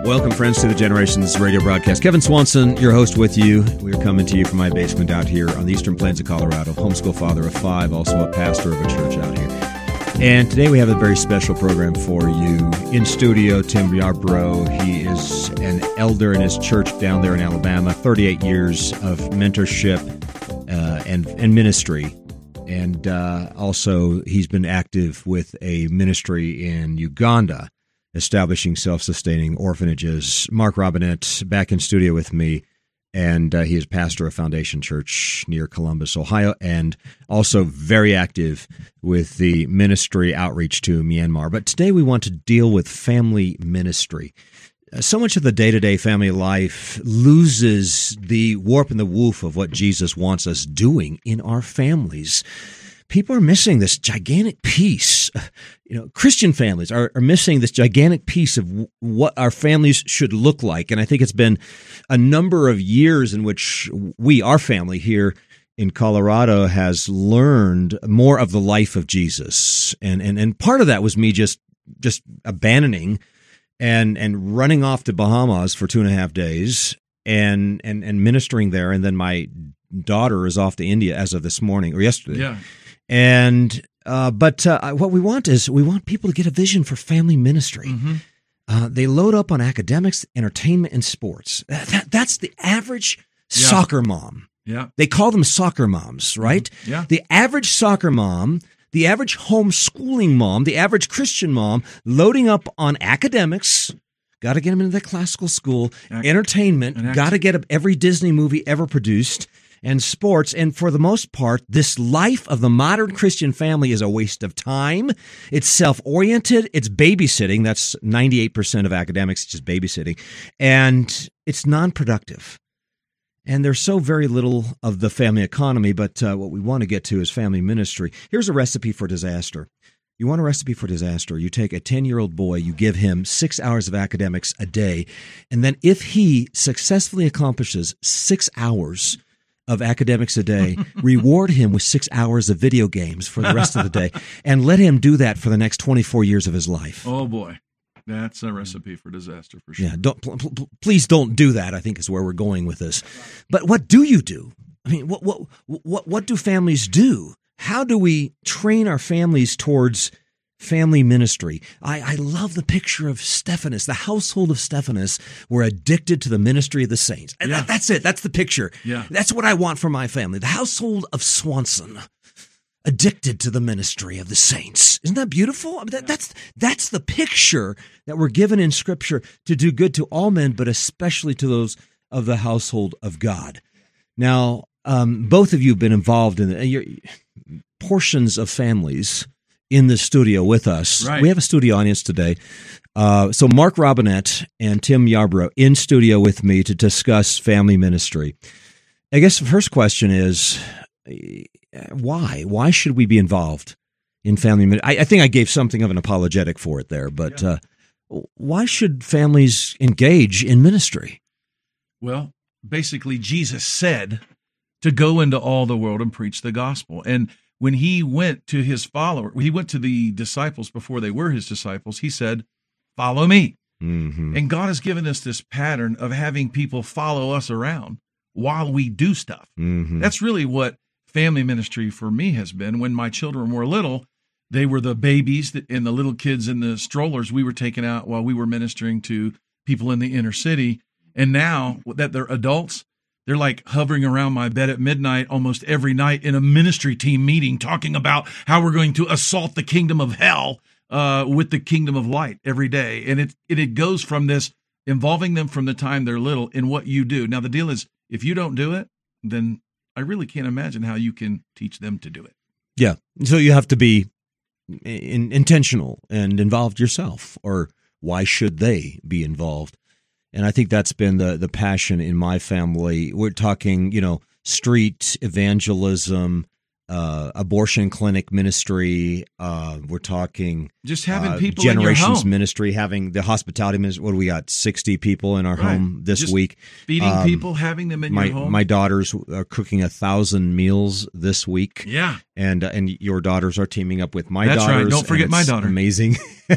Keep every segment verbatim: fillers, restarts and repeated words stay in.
Welcome, friends, to the Generations radio broadcast. Kevin Swanson, your host with you. We're coming to you from my basement out here on the eastern plains of Colorado. Homeschool father of five, also a pastor of a church out here. And today we have a very special program for you. In studio, Tim Yarbrough. He is an elder in his church down there in Alabama, thirty-eight years of mentorship uh, and, and ministry. And uh, also, he's been active with a ministry in Uganda, establishing self-sustaining orphanages. Mark Robinette back in studio with me, and uh, he is pastor of Foundation Church near Columbus, Ohio, and also very active with the ministry outreach to Myanmar. But today we want to deal with family ministry. Uh, so much of the day-to-day family life loses the warp and the woof of what Jesus wants us doing in our families. People are missing this gigantic piece. You know, Christian families are, are missing this gigantic piece of w- what our families should look like. And I think it's been a number of years in which we, our family here in Colorado, has learned more of the life of Jesus. And and, and part of that was me just just abandoning and and running off to Bahamas for two and a half days and and and ministering there. And then my daughter is off to India as of this morning or yesterday. Yeah. And uh, but uh, what we want is we want people to get a vision for family ministry. Mm-hmm. Uh, they load up on academics, entertainment, and sports. That, that, that's the average yeah. soccer mom. Yeah, they call them soccer moms, right? Mm-hmm. Yeah, the average soccer mom, the average homeschooling mom, the average Christian mom, loading up on academics. Got to get them into the classical school, Act- entertainment. Got to get up every Disney movie ever produced. And sports, and for the most part, this life of the modern Christian family is a waste of time. It's self-oriented. It's babysitting. That's ninety-eight percent of academics, just babysitting. And it's non-productive. And there's so very little of the family economy, but uh, what we want to get to is family ministry. Here's a recipe for disaster. You want a recipe for disaster? You take a ten-year-old boy, you give him six hours of academics a day, and then if he successfully accomplishes six hours of academics a day, reward him with six hours of video games for the rest of the day, and let him do that for the next twenty-four years of his life. Oh, boy. That's a recipe for disaster, for sure. Yeah, don't, pl- pl- please don't do that, I think is where we're going with this. But what do you do? I mean, what what what what do families do? How do we train our families towards family ministry? I, I love the picture of Stephanus. The household of Stephanus were addicted to the ministry of the saints. And yeah. that, that's it. That's the picture. Yeah. That's what I want for my family. The household of Swanson, addicted to the ministry of the saints. Isn't that beautiful? I mean, that, that's that's the picture that we're given in Scripture to do good to all men, but especially to those of the household of God. Now, um, both of you have been involved in the, your, portions of families in the studio with us. Right. We have a studio audience today. Uh, so Mark Robinette and Tim Yarbrough in studio with me to discuss family ministry. I guess the first question is, why? Why should we be involved in family ministry? I, I think I gave something of an apologetic for it there, but yeah. uh, why should families engage in ministry? Well, basically, Jesus said to go into all the world and preach the gospel. And when he went to his follower, he went to the disciples before they were his disciples, he said, follow me. Mm-hmm. And God has given us this pattern of having people follow us around while we do stuff. Mm-hmm. That's really what family ministry for me has been. When my children were little, they were the babies that, and the little kids in the strollers we were taking out while we were ministering to people in the inner city. And now that they're adults, they're like hovering around my bed at midnight almost every night in a ministry team meeting, talking about how we're going to assault the kingdom of hell uh, with the kingdom of light every day. And it, it it goes from this, involving them from the time they're little in what you do. Now, the deal is, if you don't do it, then I really can't imagine how you can teach them to do it. Yeah. So you have to be in, intentional and involved yourself, or why should they be involved? And I think that's been the the passion in my family. We're talking, you know, street evangelism, uh, abortion clinic ministry. Uh, we're talking just having uh, people generations in your home. ministry, having the hospitality ministry. What do we got? sixty people in our Right. home this Just week. Feeding Um, people, having them in my your home. my daughters are cooking a thousand meals this week. Yeah. And uh, and your daughters are teaming up with my That's right. daughters. Don't forget and my it's daughter. Amazing.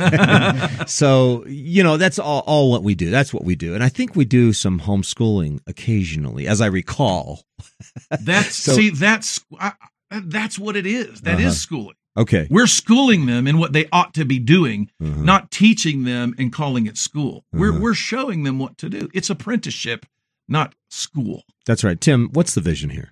So, you know, that's all, all what we do. That's what we do. And I think we do some homeschooling occasionally, as I recall. That's So- see, that's I, that's what it is. That is Uh-huh. schooling. Okay. We're schooling them in what they ought to be doing, Uh-huh. not teaching them and calling it school. We're Uh-huh. we're showing them what to do. It's apprenticeship, not school. That's right. Tim, what's the vision here?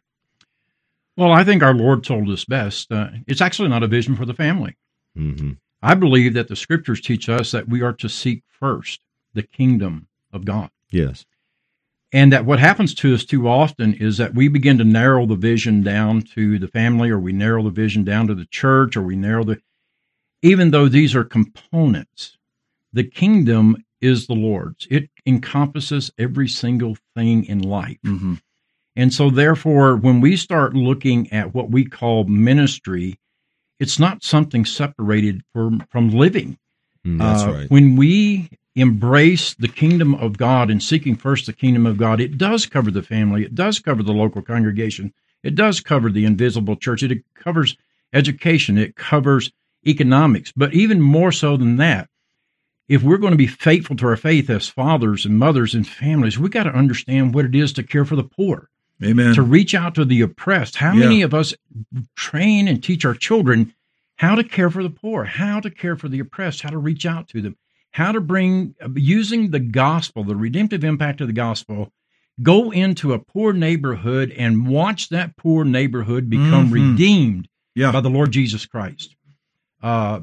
Well, I think our Lord told us best. Uh, it's actually not a vision for the family. Mm-hmm. I believe that the scriptures teach us that we are to seek first the kingdom of God. Yes. And that what happens to us too often is that we begin to narrow the vision down to the family, or we narrow the vision down to the church, or we narrow the, even though these are components, the kingdom is the Lord's. It encompasses every single thing in life. Mm-hmm. And so therefore, when we start looking at what we call ministry, it's not something separated from, from living. Mm, that's Uh, right. When we embrace the kingdom of God and seeking first the kingdom of God, it does cover the family. It does cover the local congregation. It does cover the invisible church. It covers education. It covers economics. But even more so than that, if we're going to be faithful to our faith as fathers and mothers and families, we got to understand what it is to care for the poor, Amen. to reach out to the oppressed. How Yeah. many of us train and teach our children how to care for the poor, how to care for the oppressed, how to reach out to them, how to bring, using the gospel, the redemptive impact of the gospel, go into a poor neighborhood and watch that poor neighborhood become Mhm. redeemed Yeah. by the Lord Jesus Christ. Uh,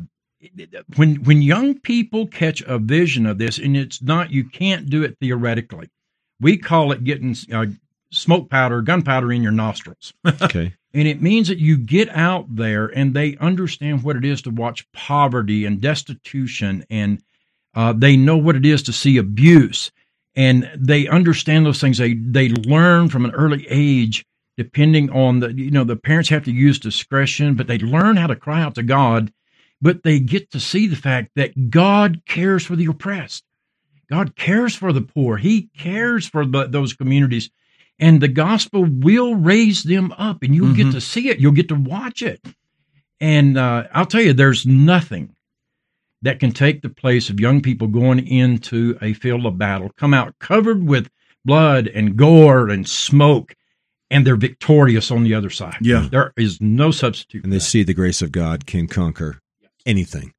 when when young people catch a vision of this, and it's not, you can't do it theoretically. We call it getting uh, smoke powder, gunpowder in your nostrils. Okay. And it means that you get out there and they understand what it is to watch poverty and destitution, and uh, they know what it is to see abuse, and they understand those things. They they learn from an early age, depending on the, you know, the parents have to use discretion, but they learn how to cry out to God, but they get to see the fact that God cares for the oppressed. God cares for the poor. He cares for the, those communities. And the gospel will raise them up, and you'll Mm-hmm. get to see it. You'll get to watch it. And uh, I'll tell you, there's nothing that can take the place of young people going into a field of battle, come out covered with blood and gore and smoke, and they're victorious on the other side. Yeah. There is no substitute. And for they that. see the grace of God can conquer anything.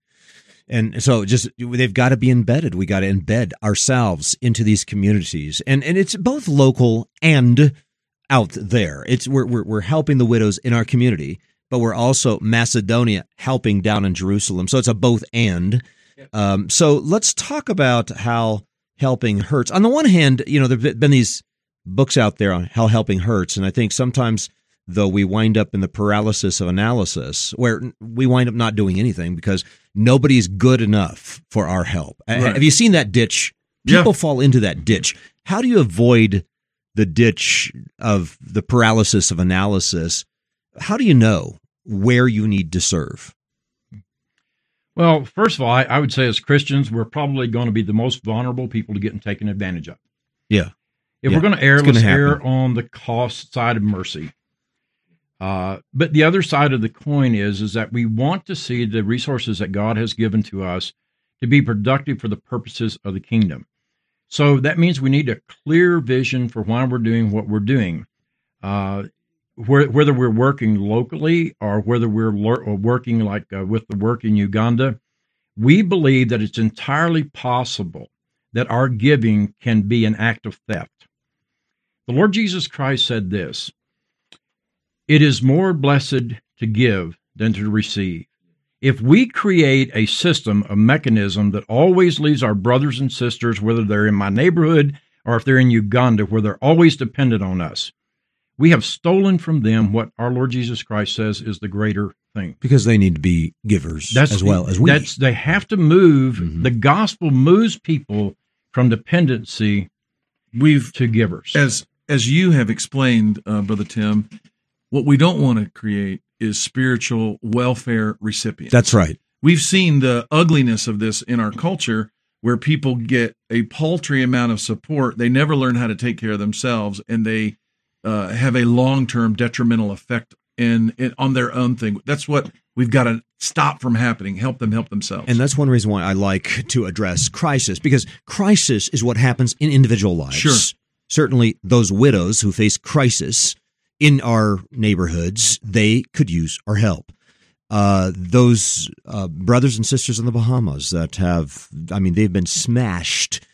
And so just they've got to be embedded. We got to embed ourselves into these communities. And and it's both local and out there. It's we're we're, we're helping the widows in our community, but we're also Macedonia helping down in Jerusalem. So it's a both and. Um, so let's talk about how helping hurts. On the one hand, you know, there've been these books out there on how helping hurts, and I think sometimes, though, we wind up in the paralysis of analysis where we wind up not doing anything because nobody's good enough for our help. Right. Have you seen that ditch? Yeah. People fall into that ditch. How do you avoid the ditch of the paralysis of analysis? How do you know where you need to serve? Well, first of all, I, I would say as Christians, we're probably going to be the most vulnerable people to getting taken advantage of. Yeah. If Yeah, we're going to err, it's gonna let's err happen. on the cost side of mercy. Uh, but the other side of the coin is, is that we want to see the resources that God has given to us to be productive for the purposes of the kingdom. So that means we need a clear vision for why we're doing what we're doing. Uh, where, whether we're working locally or whether we're lor- or working like uh, with the work in Uganda, we believe that it's entirely possible that our giving can be an act of theft. The Lord Jesus Christ said this: "It is more blessed to give than to receive." If we create a system, a mechanism that always leaves our brothers and sisters, whether they're in my neighborhood or if they're in Uganda, where they're always dependent on us, we have stolen from them what our Lord Jesus Christ says is the greater thing. Because they need to be givers That's, as well as we. That's, they have to move. Mhm. The gospel moves people from dependency We've to givers. as as you have explained, uh, Brother Tim, what we don't want to create is spiritual welfare recipients. That's right. We've seen the ugliness of this in our culture, where people get a paltry amount of support. They never learn how to take care of themselves, and they uh, have a long-term detrimental effect in, in on their own thing. That's what we've got to stop from happening. Help them help themselves. And that's one reason why I like to address crisis, because crisis is what happens in individual lives. Sure. Certainly those widows who face crisis in our neighborhoods, they could use our help. Uh, those uh, brothers and sisters in the Bahamas that have, I mean, they've been smashed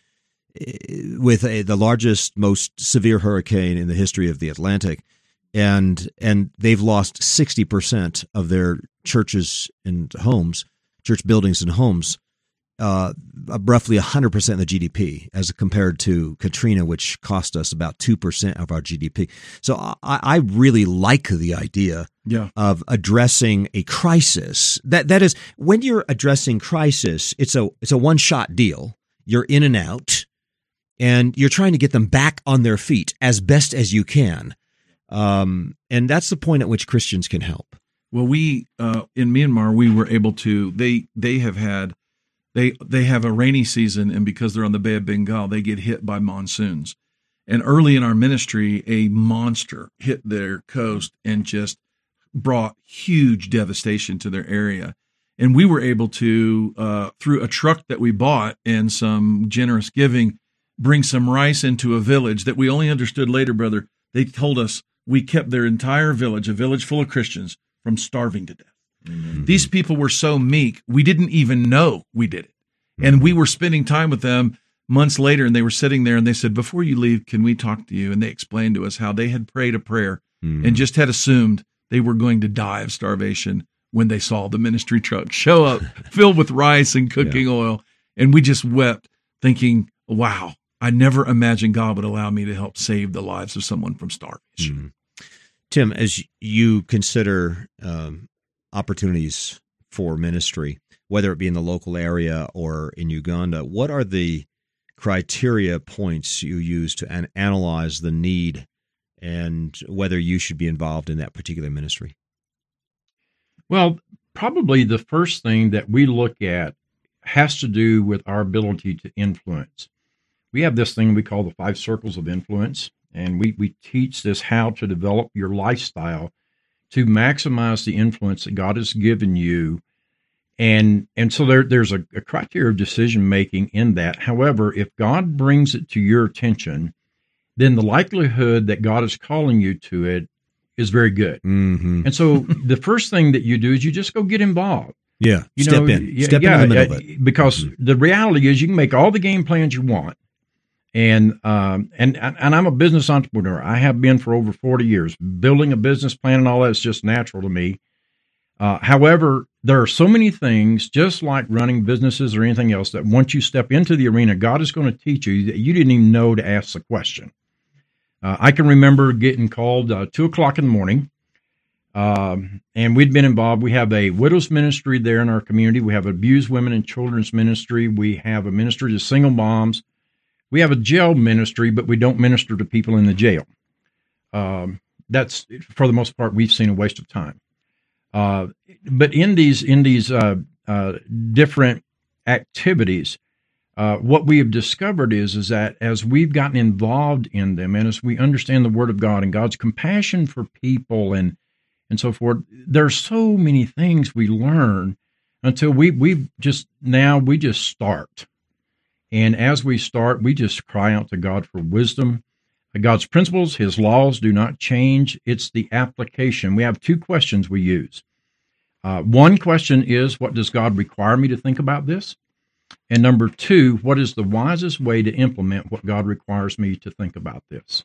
with a, the largest, most severe hurricane in the history of the Atlantic, and and they've lost sixty percent of their churches and homes, church buildings and homes, uh, roughly one hundred percent of the G D P, as compared to Katrina, which cost us about two percent of our G D P. So I, I really like the idea yeah. of addressing a crisis. That that is, when you're addressing crisis, it's a it's a one-shot deal. You're in and out, and you're trying to get them back on their feet as best as you can. Um, and that's the point at which Christians can help. Well, we uh, in Myanmar, we were able to. They they have had they they have a rainy season, and because they're on the Bay of Bengal, they get hit by monsoons. And early in our ministry, a monster hit their coast and just brought huge devastation to their area. And we were able to, uh, through a truck that we bought and some generous giving, bring some rice into a village that we only understood later, brother. They told us we kept their entire village, a village full of Christians, from starving to death. Mm-hmm. These people were so meek, we didn't even know we did it. Mm-hmm. And we were spending time with them months later, and they were sitting there, and they said, before you leave, can we talk to you? And they explained to us how they had prayed a prayer mm-hmm. and just had assumed they were going to die of starvation when they saw the ministry truck show up filled with rice and cooking yeah. oil. And we just wept, thinking, wow, I never imagined God would allow me to help save the lives of someone from starvation. Mm-hmm. Tim, as you consider um, opportunities for ministry, whether it be in the local area or in Uganda, what are the criteria points you use to an- analyze the need and whether you should be involved in that particular ministry? Well, probably the first thing that we look at has to do with our ability to influence. We have this thing we call the five circles of influence, and we, we teach this how to develop your lifestyle to maximize the influence that God has given you. And and so there there's a, a criteria of decision-making in that. However, if God brings it to your attention, then the likelihood that God is calling you to it is very good. Mm-hmm. And so the first thing that you do is you just go get involved. Yeah, you step know, in. Yeah, step yeah, in the middle of it. Because mm-hmm. the reality is you can make all the game plans you want. And um and and I'm a business entrepreneur. I have been for over forty years. Building a business plan and all that is just natural to me. Uh, however, there are so many things, just like running businesses or anything else, that once you step into the arena, God is going to teach you that you didn't even know to ask the question. Uh, I can remember getting called uh, two o'clock in the morning, um, and we'd been involved. We have a widows ministry there in our community. We have abused women and children's ministry. We have a ministry to single moms. We have a jail ministry, but we don't minister to people in the jail. Um, that's, for the most part, we've seen a waste of time. Uh, but in these in these uh, uh, different activities, uh, what we have discovered is is that as we've gotten involved in them, and as we understand the Word of God and God's compassion for people and and so forth, there's so many things we learn until we we just now we just start, and as we start, we just cry out to God for wisdom. God's principles, His laws do not change. It's the application. We have two questions we use. Uh, one question is, what does God require me to think about this? And number two, what is the wisest way to implement what God requires me to think about this?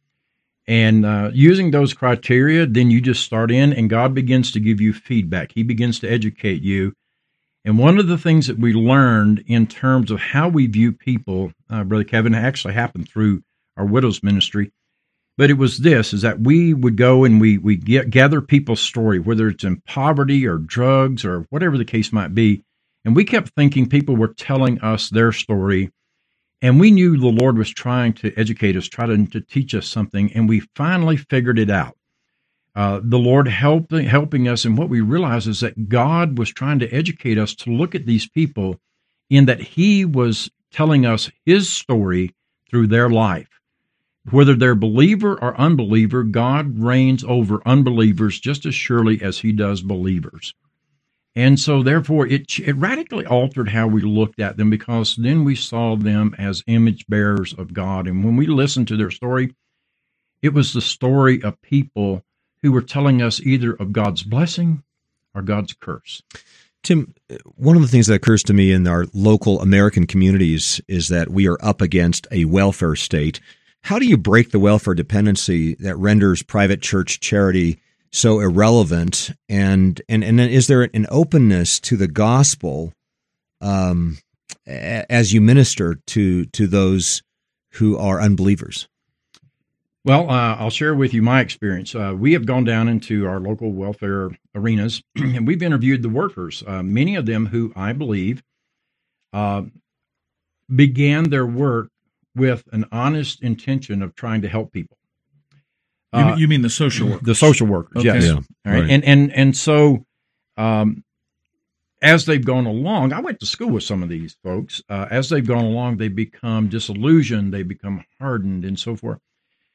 And uh, using those criteria, then you just start in, and God begins to give you feedback. He begins to educate you. And one of the things that we learned in terms of how we view people, uh, Brother Kevin, actually happened through our widows ministry, but it was this, is that we would go and we we get, gather people's story, whether it's in poverty or drugs or whatever the case might be, and we kept thinking people were telling us their story, and we knew the Lord was trying to educate us, trying to, to teach us something, and we finally figured it out. uh, the Lord helping helping us. And what we realize is that God was trying to educate us to look at these people in that He was telling us His story through their life. Whether they're believer or unbeliever, God reigns over unbelievers just as surely as He does believers. And so, therefore, it, it radically altered how we looked at them, because then we saw them as image bearers of God. And when we listened to their story, it was the story of people who were telling us either of God's blessing or God's curse. Tim, one of the things that occurs to me in our local American communities is that we are up against a welfare state. How do you break the welfare dependency that renders private church charity so irrelevant? And and and then is there an openness to the gospel um, as you minister to to those who are unbelievers? Well, uh, I'll share with you my experience. Uh, we have gone down into our local welfare arenas, and we've interviewed the workers, uh, many of them who I believe uh, began their work with an honest intention of trying to help people. You, uh, you mean the social workers? The social workers, okay. yes. Yeah, All right. right. And and and so, um, as they've gone along, I went to school with some of these folks. Uh, as they've gone along, they become disillusioned, they become hardened, and so forth.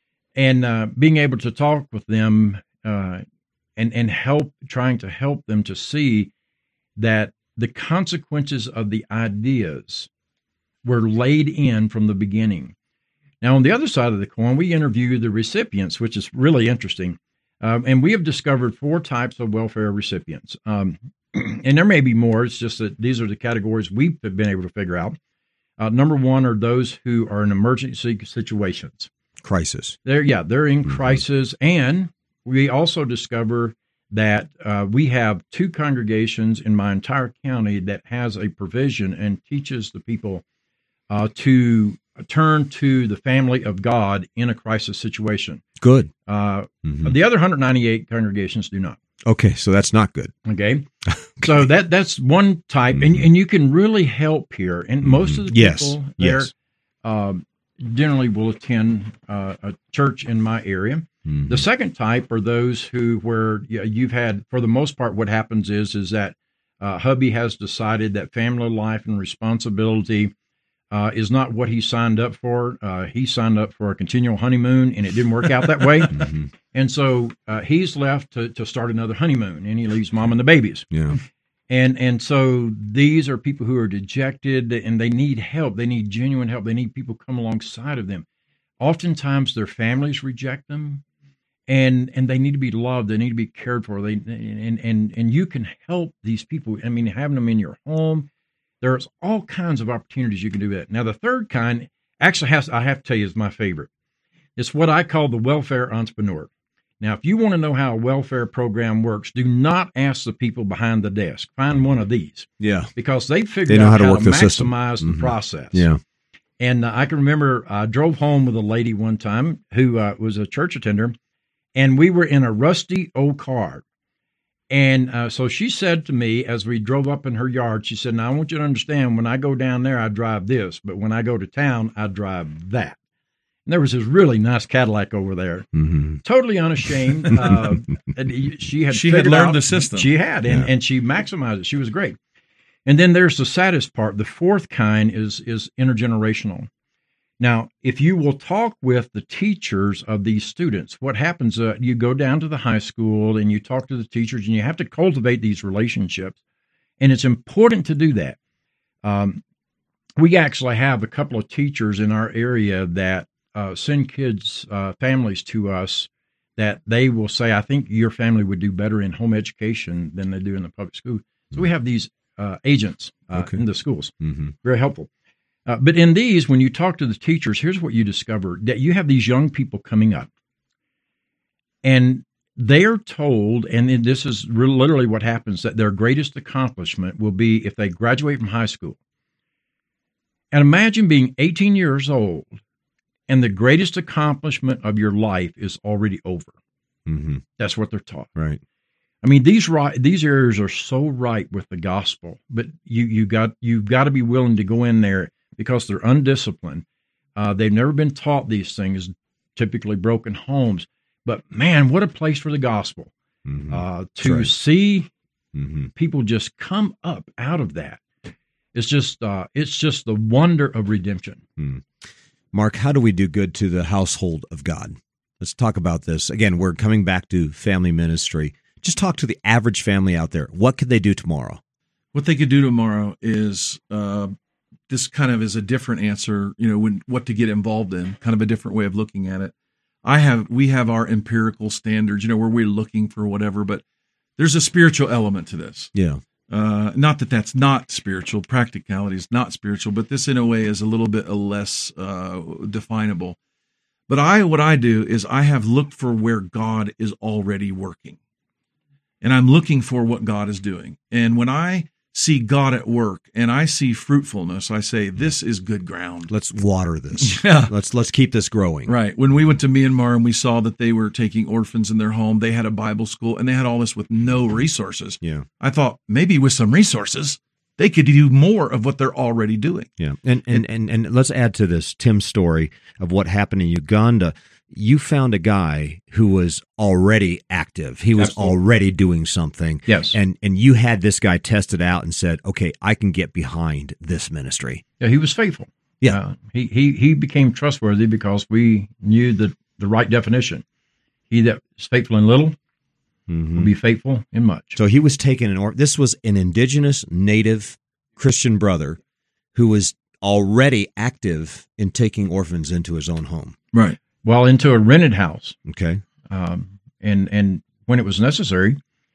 And uh, being able to talk with them uh, and and help, trying to help them to see that the consequences of the ideas were laid in from the beginning. Now, on the other side of the coin, we interview the recipients, which is really interesting. Um, and we have discovered four types of welfare recipients. Um, and there may be more. It's just that these are the categories we've been able to figure out. Uh, number one are those who are in emergency situations. Crisis. They're, yeah, they're in Mm-hmm. crisis. And we also discover that uh, we have two congregations in my entire county that has a provision and teaches the people uh, to turn to the family of God in a crisis situation. Good. Uh, Mm-hmm. The other one hundred ninety-eight congregations do not. Okay, so that's not good. Okay, so that that's one type, and and you can really help here. And most of the Yes, people there yes. um, generally will attend uh, a church in my area. Mhm. The second type are those who, where yeah, you've had, for the most part, what happens is is that uh, hubby has decided that family life and responsibility uh, is not what he signed up for. Uh, he signed up for a continual honeymoon, and it didn't work out that way. Mhm. And so uh, he's left to, to start another honeymoon, and he leaves mom and the babies. Yeah. And and so these are people who are dejected, and they need help. They need genuine help. They need people come alongside of them. Oftentimes, their families reject them, and and they need to be loved. They need to be cared for. They and and and you can help these people. I mean, having them in your home, there's all kinds of opportunities you can do that. Now, the third kind actually has I have to tell you is my favorite. It's what I call the welfare entrepreneur. Now, if you want to know how a welfare program works, do not ask the people behind the desk. Find one of these, Yeah. because they figured They know out how to how work to the system. maximize the Mhm. process. Yeah. And uh, I can remember I drove home with a lady one time who uh, was a church attender, and we were in a rusty old car. And uh, so she said to me as we drove up in her yard, she said, "Now, I want you to understand, when I go down there, I drive this, but when I go to town, I drive that." And there was this really nice Cadillac over there, Mm-hmm. totally unashamed. Uh, and she had She had figured learned out- the system. She had, and, Yeah. and she maximized it. She was great. And then there's the saddest part. The fourth kind is is intergenerational. Now, if you will talk with the teachers of these students, what happens, uh, you go down to the high school and you talk to the teachers, and you have to cultivate these relationships. And it's important to do that. Um, we actually have a couple of teachers in our area that uh, send kids, uh, families to us that they will say, "I think your family would do better in home education than they do in the public school." So we have these uh, agents uh, Okay. in the schools. Mm-hmm. Very helpful. Uh, but in these, when you talk to the teachers, here's what you discover, that you have these young people coming up, and they're told, and this is re- literally what happens, that their greatest accomplishment will be if they graduate from high school. And imagine being eighteen years old, and the greatest accomplishment of your life is already over. Mm-hmm. That's what they're taught. Right. I mean, these right, these areas are so right with the gospel, but you you got you've got to be willing to go in there because they're undisciplined. Uh, they've never been taught these things. Typically, broken homes. But man, what a place for the gospel. Mm-hmm. Uh, to right. see mm-hmm. people just come up out of that. It's just, uh, it's just the wonder of redemption. Mm. Mark, how do we do good to the household of God? Let's talk about this. Again, we're coming back to family ministry. Just talk to the average family out there. What could they do tomorrow? What they could do tomorrow is, uh, this kind of is a different answer, you know, when what to get involved in, kind of a different way of looking at it. I have, we have our empirical standards, you know, where we're looking for whatever, but there's a spiritual element to this. Yeah. Uh, not that that's not spiritual. Practicality is not spiritual, but this in a way is a little bit less uh, definable. But I, what I do is I have looked for where God is already working, and I'm looking for what God is doing. And when I see God at work and I see fruitfulness, I say, this is good ground. Let's water this. Yeah. Let's let's keep this growing. Right. When we went to Myanmar and we saw that they were taking orphans in their home, they had a Bible school and they had all this with no resources. Yeah. I thought maybe with some resources, they could do more of what they're already doing. Yeah. And and, and, and let's add to this Tim's story of what happened in Uganda. You found a guy who was already active. He was Absolutely. already doing something. Yes. And and you had this guy tested out and said, okay, I can get behind this ministry. Yeah, he was faithful. Yeah. Uh, he, he, he became trustworthy because we knew the, the right definition. He that is faithful in little Mm-hmm. will be faithful in much. So he was taking an or this was an indigenous native Christian brother who was already active in taking orphans into his own home. Right. Well, into a rented house. Okay. Um, and, and when it was necessary,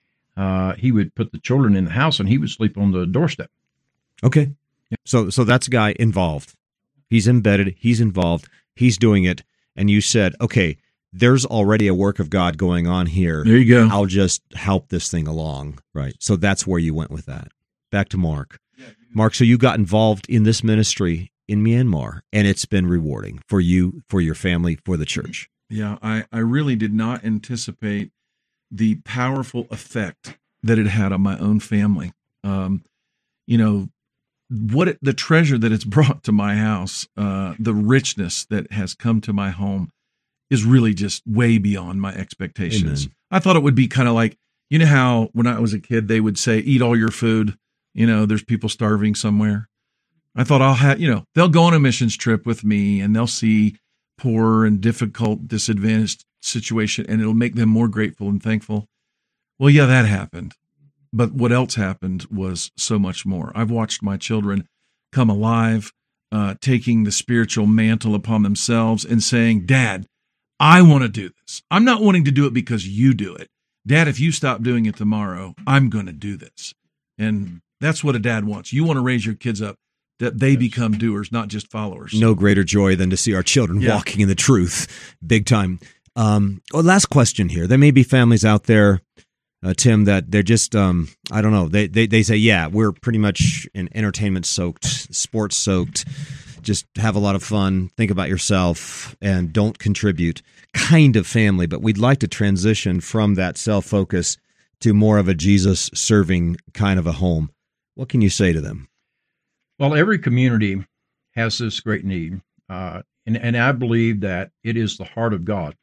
uh, he would put the children in the house and he would sleep on the doorstep. Okay. So so that's a guy involved. He's embedded. He's involved. He's doing it. And you said, okay, there's already a work of God going on here. There you go. I'll just help this thing along. Right. So that's where you went with that. Back to Mark. Mark, so you got involved in this ministry in Myanmar, and it's been rewarding for you, for your family, for the church. Yeah, I, I really did not anticipate the powerful effect that it had on my own family. Um, you know, what it, the treasure that it's brought to my house, uh, the richness that has come to my home is really just way beyond my expectations. Amen. I thought it would be kind of like, you know how when I was a kid, they would say, eat all your food. You know, there's people starving somewhere. I thought I'll have, you know, they'll go on a missions trip with me and they'll see poor and difficult, disadvantaged situation, and it'll make them more grateful and thankful. Well, yeah, that happened. But what else happened was so much more. I've watched my children come alive, uh, taking the spiritual mantle upon themselves and saying, Dad, I want to do this. I'm not wanting to do it because you do it. Dad, if you stop doing it tomorrow, I'm going to do this. And that's what a dad wants. You want to raise your kids up that they become doers, not just followers. No greater joy than to see our children Yeah. walking in the truth, big time. Um, well, last question here. There may be families out there, uh, Tim, that they're just, um, I don't know, they, they, they say, yeah, we're pretty much an entertainment-soaked, sports-soaked, just have a lot of fun, think about yourself, and don't contribute kind of family. But we'd like to transition from that self-focus to more of a Jesus-serving kind of a home. What can you say to them? Well, every community has this great need, uh, and, and I believe that it is the heart of God.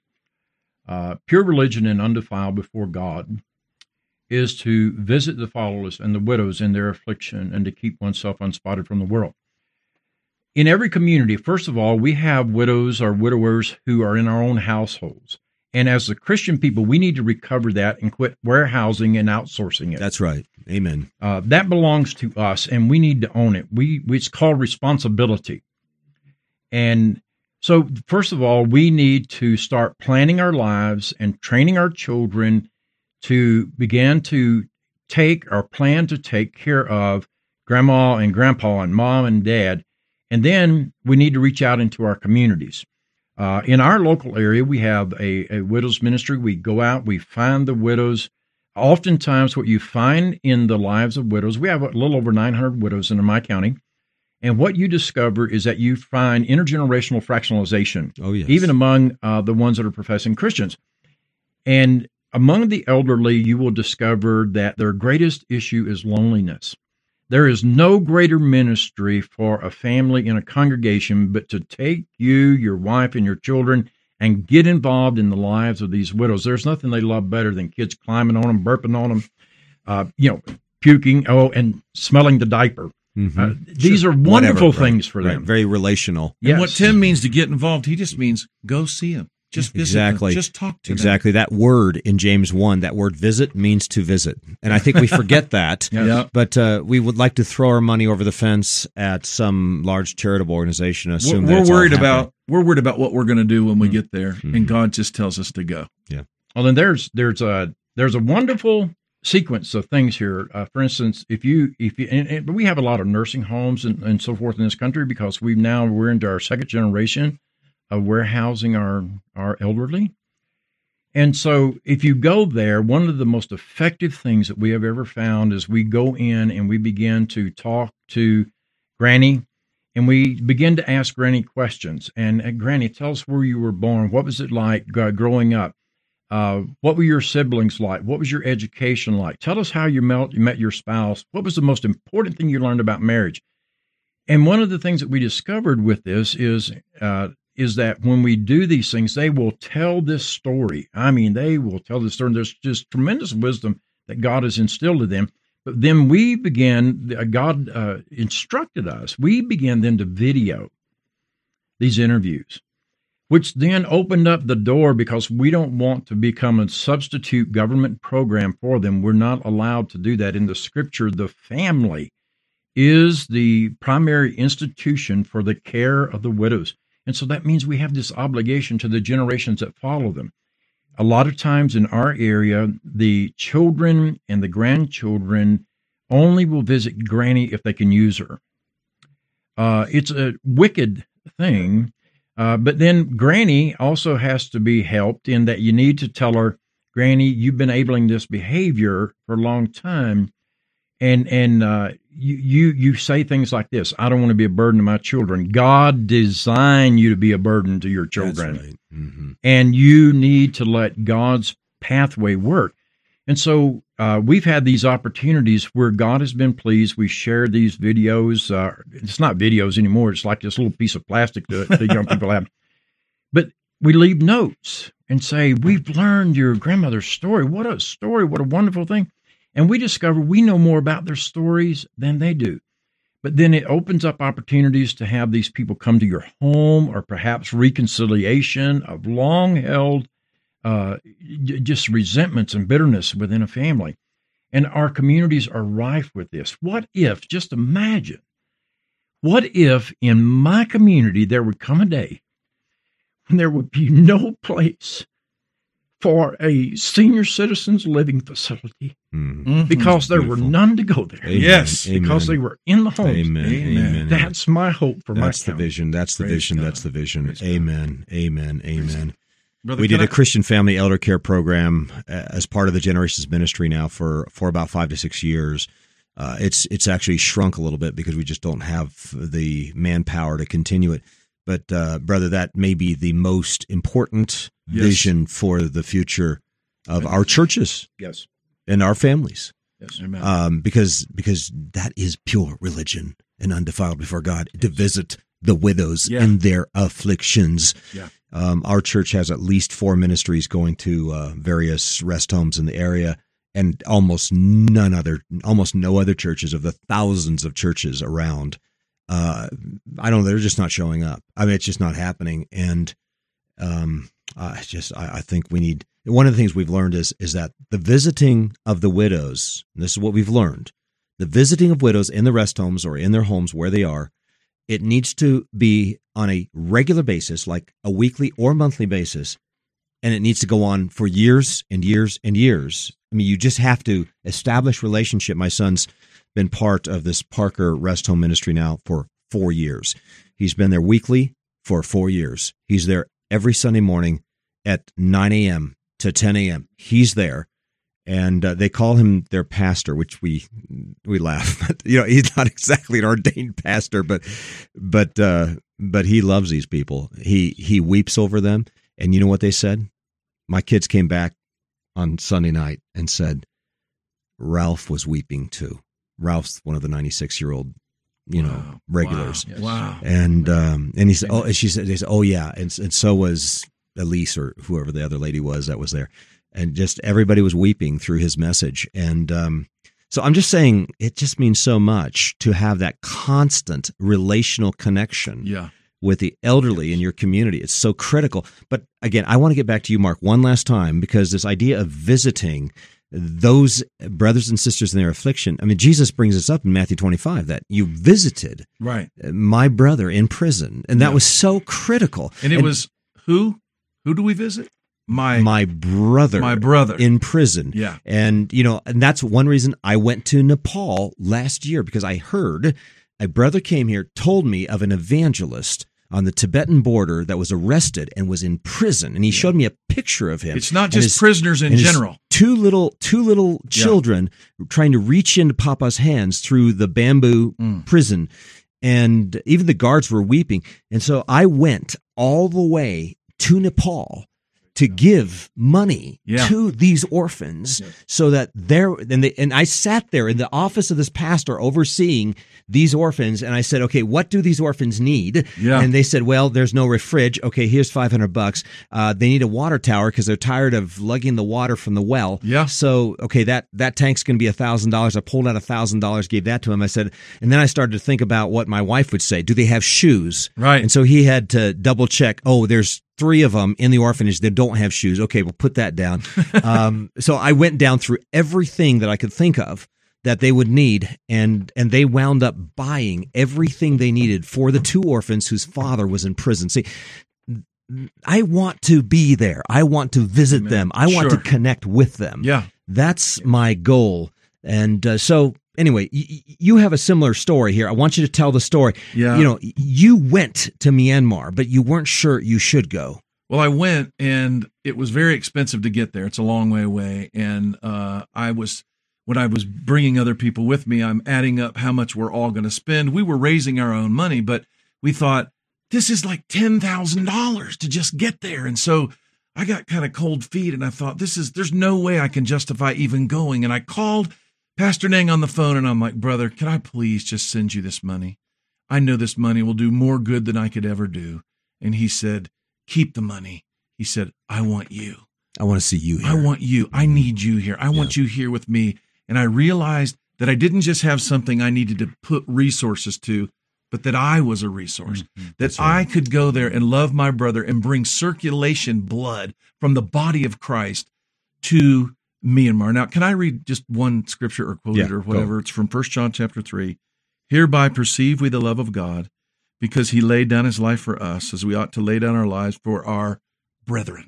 Uh, pure religion and undefiled before God is to visit the fatherless and the widows in their affliction and to keep oneself unspotted from the world. In every community, first of all, we have widows or widowers who are in our own households. And as the Christian people, we need to recover that and quit warehousing and outsourcing it. That's right. Amen. Uh, that belongs to us, and we need to own it. We It's called responsibility. And so, first of all, we need to start planning our lives and training our children to begin to take or plan to take care of grandma and grandpa and mom and dad. And then we need to reach out into our communities. Uh, in our local area, we have a, a widows ministry. We go out, we find the widows. Oftentimes, what you find in the lives of widows, we have a little over nine hundred widows in my county. And what you discover is that you find intergenerational fractionalization, Oh, yes. even among uh, the ones that are professing Christians. And among the elderly, you will discover that their greatest issue is loneliness. There is no greater ministry for a family in a congregation but to take you, your wife, and your children and get involved in the lives of these widows. There's nothing they love better than kids climbing on them, burping on them, uh, you know, puking, oh, and smelling the diaper. Mm-hmm. Uh, these sure. are wonderful Whatever, things right, for right. them. Very relational. And Yes. what Tim means to get involved, he just means go see him. Just visit Exactly. them. Just talk to Exactly. That word in James one, that word visit, means to visit. And I think we forget that. Yes. Yeah. But uh, we would like to throw our money over the fence at some large charitable organization. them. Assume We're, that we're it's all worried happening. about we're worried about what we're going to do when we get there, Mhm. and God just tells us to go. Well, then there's there's a there's a wonderful sequence of things here. Uh, for instance, if you if you and, and we have a lot of nursing homes and, and so forth in this country because we've now we're into our second generation of warehousing our our elderly. And so if you go there, one of the most effective things that we have ever found is we go in and we begin to talk to Granny, and we begin to ask Granny questions. And uh, Granny, tell us where you were born. What was it like uh, growing up? Uh, what were your siblings like? What was your education like? Tell us how you met, you met your spouse. What was the most important thing you learned about marriage? And one of the things that we discovered with this is uh, is that when we do these things, they will tell this story. I mean, they will tell this story. There's just tremendous wisdom that God has instilled in them. But then we began, uh, God uh, instructed us, we began then to video these interviews, which then opened up the door because we don't want to become a substitute government program for them. We're not allowed to do that. In the scripture, the family is the primary institution for the care of the widows. And so that means we have this obligation to the generations that follow them. A lot of times in our area, the children and the grandchildren only will visit Granny if they can use her. Uh, it's a wicked thing. Uh, but then Granny also has to be helped in that you need to tell her, Granny, you've been enabling this behavior for a long time. And and uh, you, you you say things like this, I don't want to be a burden to my children. God designed you to be a burden to your children. That's right. Mm-hmm. And you need to let God's pathway work. And so uh, we've had these opportunities where God has been pleased. We share these videos. Uh, it's not videos anymore. It's like this little piece of plastic that the young people have. But we leave notes and say, we've learned your grandmother's story. What a story. What a wonderful thing. And we discover we know more about their stories than they do. But then it opens up opportunities to have these people come to your home, or perhaps reconciliation of long-held uh, just resentments and bitterness within a family. And our communities are rife with this. What if, just imagine, what if in my community there would come a day when there would be no place for a senior citizens living facility Mm-hmm. because there Beautiful. were none to go there. Amen. Yes, Because they Amen. were in the homes. Amen. Amen. Amen. That's my hope for That's my the county. vision. That's the Praise vision. God. That's the vision. Praise God. Amen. Amen. Amen. Brother, We can did a I- Christian Family Elder Care program uh, as part of the Generations Ministry now for, for about five to six years. Uh, it's it's actually shrunk a little bit because we just don't have the manpower to continue it. But uh, brother, that may be the most important Yes. vision for the future of our churches Yes. and our families. Yes. Amen. Um, because because that is pure religion and undefiled before God, to visit the widows Yeah. in their afflictions. Yeah. Um, our church has at least four ministries going to uh, various rest homes in the area, and almost none other, almost no other churches of the thousands of churches around. Uh, I don't know, they're just not showing up. I mean, it's just not happening. And um, I just, I, I think we need. One of the things we've learned is is that the visiting of the widows, and this is what we've learned, the visiting of widows in the rest homes or in their homes where they are, it needs to be on a regular basis, like a weekly or monthly basis, and it needs to go on for years and years and years. I mean, you just have to establish relationship. My son's been part of this Parker Rest Home Ministry now for four years. He's been there weekly for four years. He's there every Sunday morning at nine a.m. to ten a.m. He's there, and uh, they call him their pastor, which we we laugh. You know, he's not exactly an ordained pastor, but but uh, but he loves these people. He he weeps over them, and you know what they said? My kids came back on Sunday night and said, Ralph was weeping too. Ralph's one of the ninety-six-year-old, you know, Wow. regulars. Wow. Wow. And um, and he said, oh, and she said, they said, oh yeah, and and so was Elise or whoever the other lady was that was there. And just everybody was weeping through his message. And um, so I'm just saying it just means so much to have that constant relational connection Yeah. with the elderly in your community. It's so critical. But again, I want to get back to you, Mark, one last time, because this idea of visiting those brothers and sisters in their affliction, I mean, Jesus brings us up in Matthew twenty-five that you visited Right. my brother in prison. And that Yeah. was so critical. And it was who? Who do we visit? My my brother, my brother in prison. Yeah. And, you know, and that's one reason I went to Nepal last year, because I heard a brother came here, told me of an evangelist on the Tibetan border that was arrested and was in prison. And he showed me a picture of him. It's not And just his- prisoners in and his general. Two little, two little Yeah. children trying to reach into Papa's hands through the bamboo Mm. prison. And even the guards were weeping. And so I went all the way to Nepal to give money Yeah. to these orphans so that they're, and, they, and I sat there in the office of this pastor overseeing these orphans, and I said, okay, what do these orphans need? Yeah. And they said, well, there's no refrig. Okay, here's five hundred bucks. Uh, they need a water tower because they're tired of lugging the water from the well. Yeah. So, okay, that, that tank's going to be one thousand dollars. I pulled out one thousand dollars, gave that to him. I said, and then I started to think about what my wife would say. Do they have shoes? Right. And so he had to double check. Oh, there's three of them in the orphanage that don't have shoes. Okay, we'll put that down. um, so I went down through everything that I could think of that they would need, and and they wound up buying everything they needed for the two orphans whose father was in prison. See, I want to be there. I want to visit Amen. them. I want Sure. to connect with them. Yeah. That's my goal. And uh, so anyway, y- y- you have a similar story here. I want you to tell the story. Yeah. You know, you went to Myanmar, but you weren't sure you should go. Well, I went, and it was very expensive to get there. It's a long way away, and uh, I was when I was bringing other people with me, I'm adding up how much we're all going to spend. We were raising our own money, but we thought this is like ten thousand dollars to just get there, and so I got kind of cold feet, and I thought this is there's no way I can justify even going. And I called Pastor Nang on the phone, and I'm like, brother, can I please just send you this money? I know this money will do more good than I could ever do. And he said, keep the money. He said, I want you. I want to see you here. I want you. I need you here. I want you here with me. And I realized that I didn't just have something I needed to put resources to, but that I was a resource, Mm-hmm. that That's I right. could go there and love my brother and bring circulation blood from the body of Christ to Myanmar. Now, can I read just one scripture or quote Yeah, it or go. whatever? It's from First John chapter three. Hereby perceive we the love of God, because he laid down his life for us, as we ought to lay down our lives for our brethren.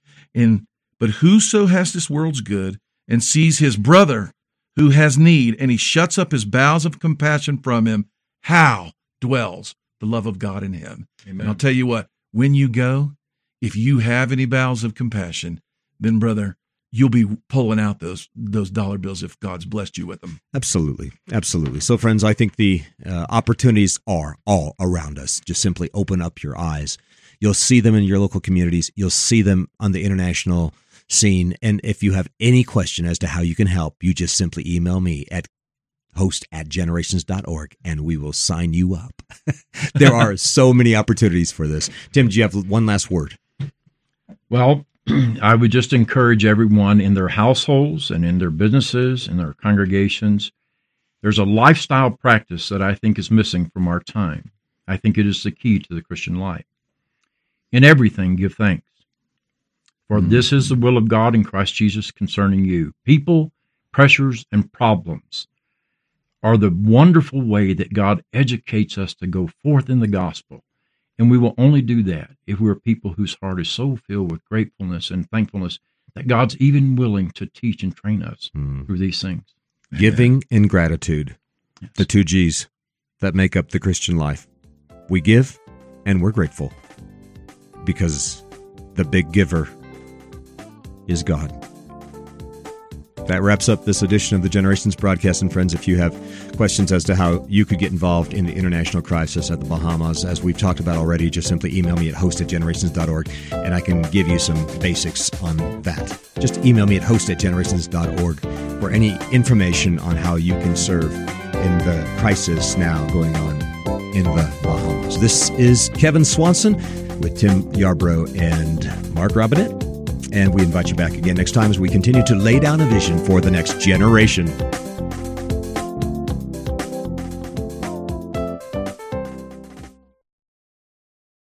And but whoso has this world's good and sees his brother who has need, and he shuts up his bowels of compassion from him, how dwells the love of God in him? Amen. And I'll tell you what, when you go, if you have any bowels of compassion, then brother, you'll be pulling out those those dollar bills if God's blessed you with them. Absolutely. Absolutely. So, friends, I think the uh, opportunities are all around us. Just simply open up your eyes. You'll see them in your local communities. You'll see them on the international scene. And if you have any question as to how you can help, you just simply email me at host at generations dot org, and we will sign you up. There are so many opportunities for this. Tim, do you have one last word? Well, I would just encourage everyone in their households and in their businesses and their congregations. There's a lifestyle practice that I think is missing from our time. I think it is the key to the Christian life. In everything, give thanks. For this is the will of God in Christ Jesus concerning you. People, pressures, and problems are the wonderful way that God educates us to go forth in the gospel. And we will only do that if we're people whose heart is so filled with gratefulness and thankfulness that God's even willing to teach and train us Mm. through these things. Giving and gratitude, Yes. the two G's that make up the Christian life. We give and we're grateful because the big giver is God. That wraps up this edition of the Generations broadcast. And friends, if you have questions as to how you could get involved in the international crisis at the Bahamas, as we've talked about already, just simply email me at host at generations dot org, and I can give you some basics on that. Just email me at host at generations dot org for any information on how you can serve in the crisis now going on in the Bahamas. This is Kevin Swanson. with Tim Yarbrough and Mark Robinette. And we invite you back again next time as we continue to lay down a vision for the next generation.